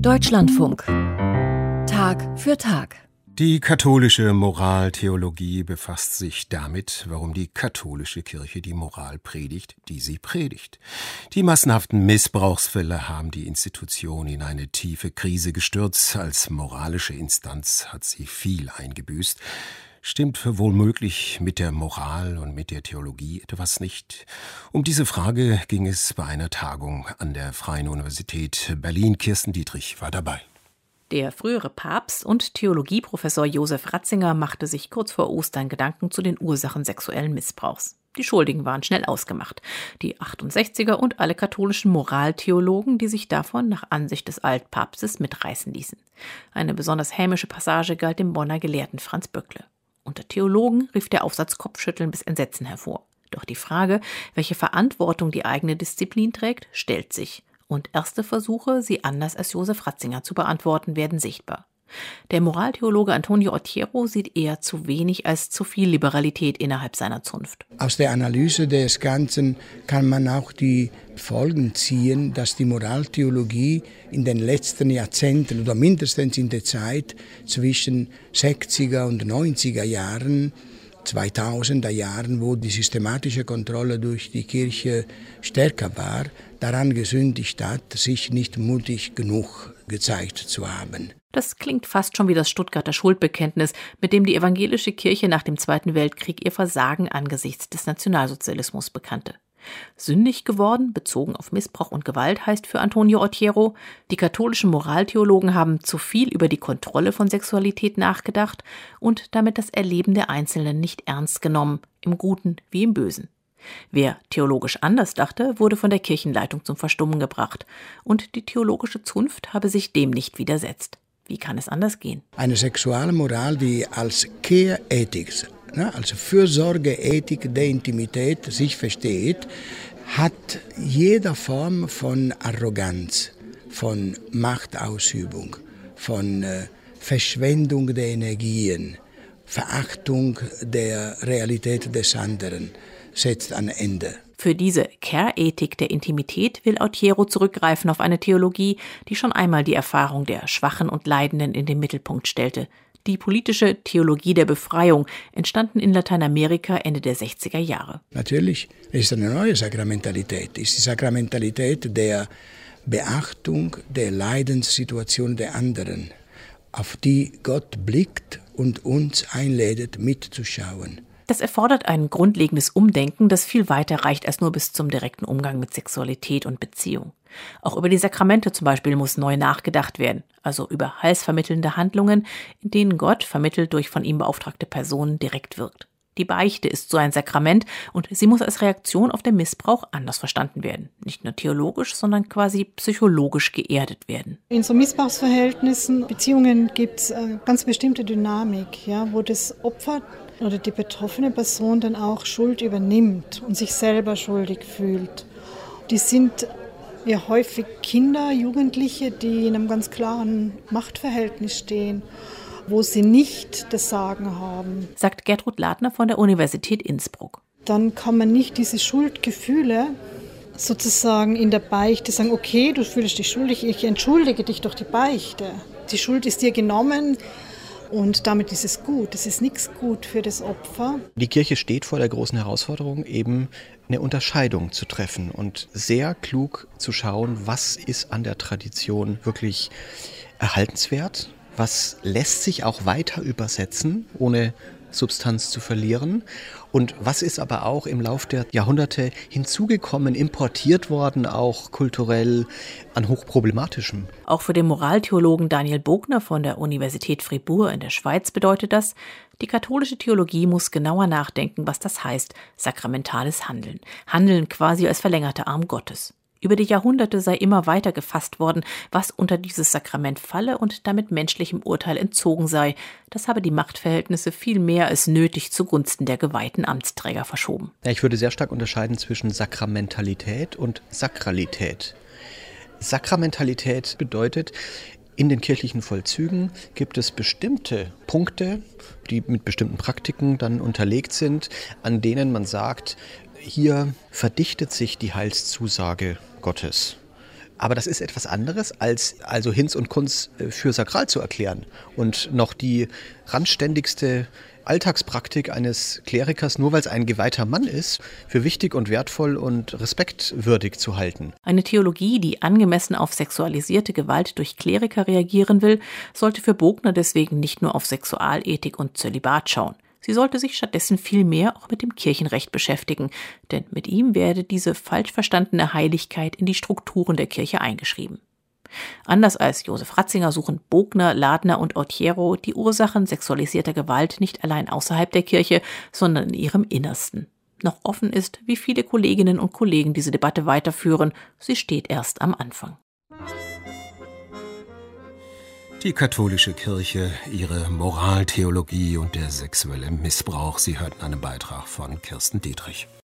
Deutschlandfunk. Tag für Tag. Die katholische Moraltheologie befasst sich damit, warum die katholische Kirche die Moral predigt, die sie predigt. Die massenhaften Missbrauchsfälle haben die Institution in eine tiefe Krise gestürzt. Als moralische Instanz hat sie viel eingebüßt. Stimmt womöglich mit der Moral und mit der Theologie etwas nicht? Um diese Frage ging es bei einer Tagung an der Freien Universität Berlin. Kirsten Dietrich war dabei. Der frühere Papst und Theologieprofessor Josef Ratzinger machte sich kurz vor Ostern Gedanken zu den Ursachen sexuellen Missbrauchs. Die Schuldigen waren schnell ausgemacht. Die 68er und alle katholischen Moraltheologen, die sich davon nach Ansicht des Altpapstes mitreißen ließen. Eine besonders hämische Passage galt dem Bonner Gelehrten Franz Böckle. Unter Theologen rief der Aufsatz Kopfschütteln bis Entsetzen hervor. Doch die Frage, welche Verantwortung die eigene Disziplin trägt, stellt sich. Und erste Versuche, sie anders als Josef Ratzinger zu beantworten, werden sichtbar. Der Moraltheologe Antonio Ottiero sieht eher zu wenig als zu viel Liberalität innerhalb seiner Zunft. Aus der Analyse des Ganzen kann man auch die Folgen ziehen, dass die Moraltheologie in den letzten Jahrzehnten oder mindestens in der Zeit zwischen 60er und 90er Jahren, 2000er Jahren, wo die systematische Kontrolle durch die Kirche stärker war, daran gesündigt hat, sich nicht mutig genug gezeigt zu haben. Das klingt fast schon wie das Stuttgarter Schuldbekenntnis, mit dem die evangelische Kirche nach dem Zweiten Weltkrieg ihr Versagen angesichts des Nationalsozialismus bekannte. Sündig geworden, bezogen auf Missbrauch und Gewalt, heißt für Antonio Ottiero, die katholischen Moraltheologen haben zu viel über die Kontrolle von Sexualität nachgedacht und damit das Erleben der Einzelnen nicht ernst genommen, im Guten wie im Bösen. Wer theologisch anders dachte, wurde von der Kirchenleitung zum Verstummen gebracht. Und die theologische Zunft habe sich dem nicht widersetzt. Wie kann es anders gehen? Eine Sexualmoral, die als Care-Ethik, also Fürsorgeethik der Intimität sich versteht, hat jede Form von Arroganz, von Machtausübung, von Verschwendung der Energien, Verachtung der Realität des anderen setzt ein Ende. Für diese Care-Ethik der Intimität will Ottiero zurückgreifen auf eine Theologie, die schon einmal die Erfahrung der Schwachen und Leidenden in den Mittelpunkt stellte. Die politische Theologie der Befreiung, entstanden in Lateinamerika Ende der 60er Jahre. Natürlich ist eine neue Sakramentalität. Es ist die Sakramentalität der Beachtung der Leidenssituation der anderen, auf die Gott blickt und uns einlädt, mitzuschauen. Das erfordert ein grundlegendes Umdenken, das viel weiter reicht als nur bis zum direkten Umgang mit Sexualität und Beziehung. Auch über die Sakramente zum Beispiel muss neu nachgedacht werden, also über heilsvermittelnde Handlungen, in denen Gott, vermittelt durch von ihm beauftragte Personen, direkt wirkt. Die Beichte ist so ein Sakrament und sie muss als Reaktion auf den Missbrauch anders verstanden werden. Nicht nur theologisch, sondern quasi psychologisch geerdet werden. In so Missbrauchsverhältnissen, Beziehungen gibt es ganz bestimmte Dynamik, ja, wo das Opfer oder die betroffene Person dann auch Schuld übernimmt und sich selber schuldig fühlt. Die sind ja häufig Kinder, Jugendliche, die in einem ganz klaren Machtverhältnis stehen, wo sie nicht das Sagen haben. Sagt Gertrud Ladner von der Universität Innsbruck. Dann kann man nicht diese Schuldgefühle sozusagen in der Beichte sagen, okay, du fühlst dich schuldig, ich entschuldige dich durch die Beichte. Die Schuld ist dir genommen. Und damit ist es gut. Es ist nichts gut für das Opfer. Die Kirche steht vor der großen Herausforderung, eben eine Unterscheidung zu treffen und sehr klug zu schauen, was ist an der Tradition wirklich erhaltenswert, was lässt sich auch weiter übersetzen, ohne Substanz zu verlieren. Und was ist aber auch im Lauf der Jahrhunderte hinzugekommen, importiert worden, auch kulturell an hochproblematischem. Auch für den Moraltheologen Daniel Bogner von der Universität Fribourg in der Schweiz bedeutet das, die katholische Theologie muss genauer nachdenken, was das heißt, sakramentales Handeln. Handeln quasi als verlängerter Arm Gottes. Über die Jahrhunderte sei immer weiter gefasst worden, was unter dieses Sakrament falle und damit menschlichem Urteil entzogen sei. Das habe die Machtverhältnisse viel mehr als nötig zugunsten der geweihten Amtsträger verschoben. Ja, ich würde sehr stark unterscheiden zwischen Sakramentalität und Sakralität. Sakramentalität bedeutet, in den kirchlichen Vollzügen gibt es bestimmte Punkte, die mit bestimmten Praktiken dann unterlegt sind, an denen man sagt, hier verdichtet sich die Heilszusage Gottes. Aber das ist etwas anderes, als also Hinz und Kunz für sakral zu erklären und noch die randständigste Alltagspraktik eines Klerikers, nur weil es ein geweihter Mann ist, für wichtig und wertvoll und respektwürdig zu halten. Eine Theologie, die angemessen auf sexualisierte Gewalt durch Kleriker reagieren will, sollte für Bogner deswegen nicht nur auf Sexualethik und Zölibat schauen. Sie sollte sich stattdessen viel mehr auch mit dem Kirchenrecht beschäftigen, denn mit ihm werde diese falsch verstandene Heiligkeit in die Strukturen der Kirche eingeschrieben. Anders als Josef Ratzinger suchen Bogner, Ladner und Ottiero die Ursachen sexualisierter Gewalt nicht allein außerhalb der Kirche, sondern in ihrem Innersten. Noch offen ist, wie viele Kolleginnen und Kollegen diese Debatte weiterführen. Sie steht erst am Anfang. Die katholische Kirche, ihre Moraltheologie und der sexuelle Missbrauch. Sie hörten einen Beitrag von Kirsten Dietrich.